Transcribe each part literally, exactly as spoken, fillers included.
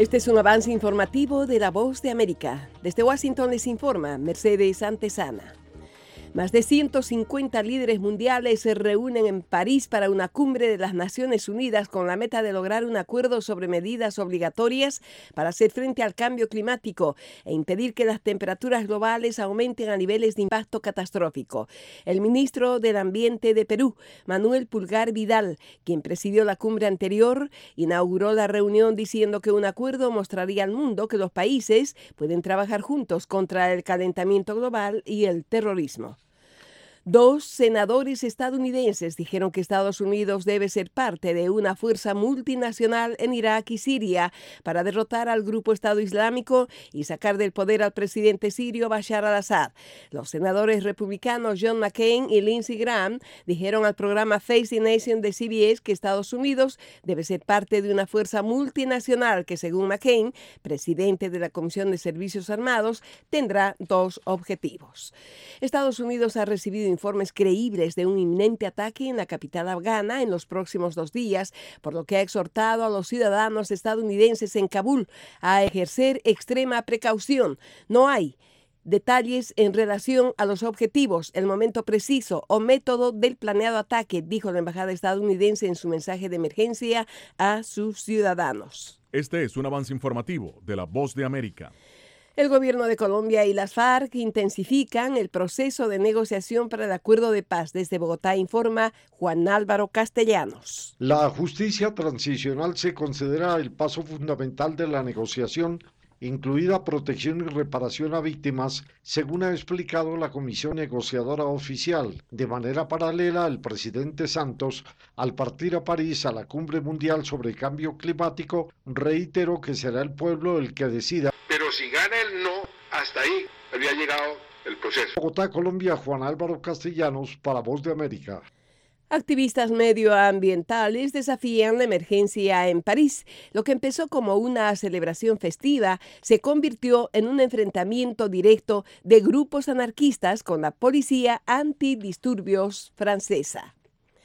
Este es un avance informativo de La Voz de América. Desde Washington les informa Mercedes Antesana. Más de ciento cincuenta líderes mundiales se reúnen en París para una cumbre de las Naciones Unidas con la meta de lograr un acuerdo sobre medidas obligatorias para hacer frente al cambio climático e impedir que las temperaturas globales aumenten a niveles de impacto catastrófico. El ministro del Ambiente de Perú, Manuel Pulgar Vidal, quien presidió la cumbre anterior, inauguró la reunión diciendo que un acuerdo mostraría al mundo que los países pueden trabajar juntos contra el calentamiento global y el terrorismo. Dos senadores estadounidenses dijeron que Estados Unidos debe ser parte de una fuerza multinacional en Irak y Siria para derrotar al grupo Estado Islámico y sacar del poder al presidente sirio Bashar al-Assad. Los senadores republicanos John McCain y Lindsey Graham dijeron al programa Face the Nation de C B S que Estados Unidos debe ser parte de una fuerza multinacional que, según McCain, presidente de la Comisión de Servicios Armados, tendrá dos objetivos. Estados Unidos ha recibido informes creíbles de un inminente ataque en la capital afgana en los próximos dos días, por lo que ha exhortado a los ciudadanos estadounidenses en Kabul a ejercer extrema precaución. No hay detalles en relación a los objetivos, el momento preciso o método del planeado ataque, dijo la embajada estadounidense en su mensaje de emergencia a sus ciudadanos. Este es un avance informativo de La Voz de América. El gobierno de Colombia y las FARC intensifican el proceso de negociación para el acuerdo de paz. Desde Bogotá informa Juan Álvaro Castellanos. La justicia transicional se considera el paso fundamental de la negociación, incluida protección y reparación a víctimas, según ha explicado la Comisión Negociadora Oficial. De manera paralela, el presidente Santos, al partir a París a la Cumbre Mundial sobre el Cambio Climático, reiteró que será el pueblo el que decida. Pero si gana el no, hasta ahí había llegado el proceso. Bogotá, Colombia, Juan Álvaro Castellanos, para Voz de América. Activistas medioambientales desafían la emergencia en París. Lo que empezó como una celebración festiva se convirtió en un enfrentamiento directo de grupos anarquistas con la policía antidisturbios francesa.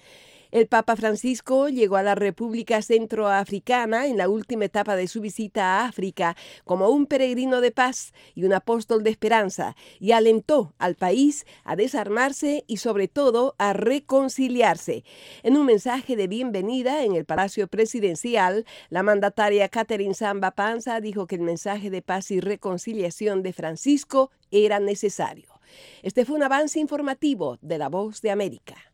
El Papa Francisco llegó a la República Centroafricana en la última etapa de su visita a África como un peregrino de paz y un apóstol de esperanza, y alentó al país a desarmarse y sobre todo a reconciliarse. En un mensaje de bienvenida en el Palacio Presidencial, la mandataria Catherine Samba Panza dijo que el mensaje de paz y reconciliación de Francisco era necesario. Este fue un avance informativo de La Voz de América.